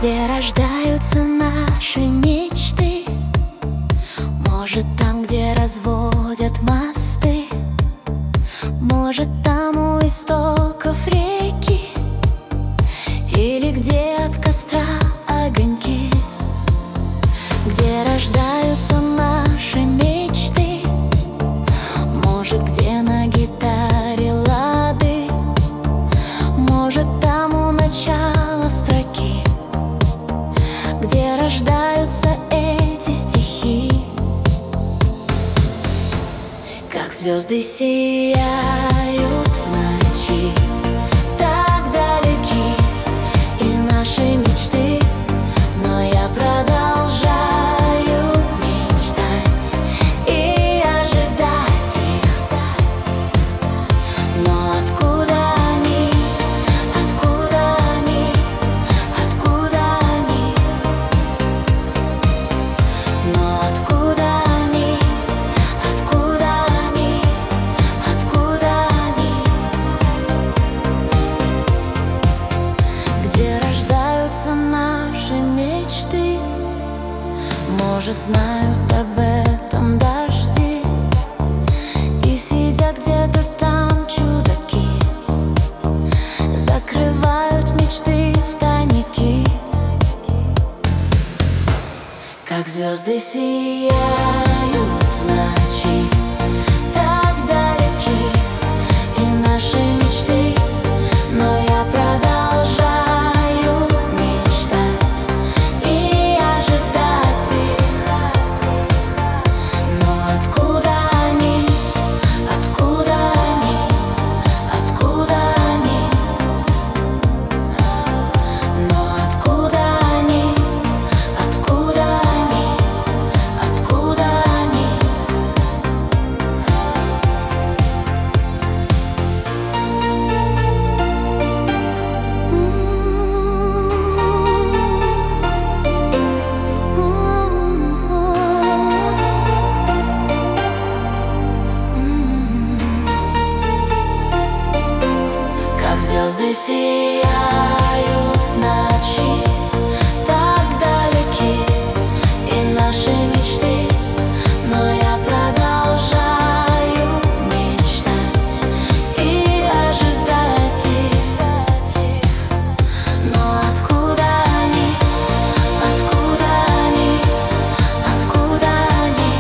где рождаются наши мечты. Может, там, где разводят мосты, может, там у истоков реки, или где от костра огоньки. Где рождаются наши мечты, может, где на гитаре лады, может, там у начала строки, где рождаются эти стихи. Как звезды сияют в ночи, так далеки и наши мечты, но я продолжаю мечтать и ожидать их. Но откуда они, откуда они, откуда они? Но откуда они, откуда они, откуда они? Где рождаются наши мечты, может, знают об этом дожди, и сидя где-то там чудаки закрывают мечты в тайники. Как звезды сияют в ночи, так далеки и наши мечты, но я продолжаю мечтать и ожидать их. Но откуда они, откуда они, откуда они? Но откуда они, откуда они, откуда они? Как звезды сияют в ночи, так далеки и наши мечты, но я продолжаю мечтать и ожидать их. Но откуда они, откуда они, откуда они?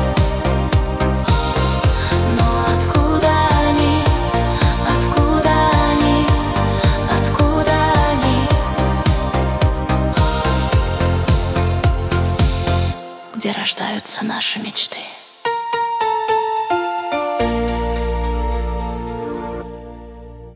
Но откуда они, откуда они, откуда они? Где рождаются наши мечты.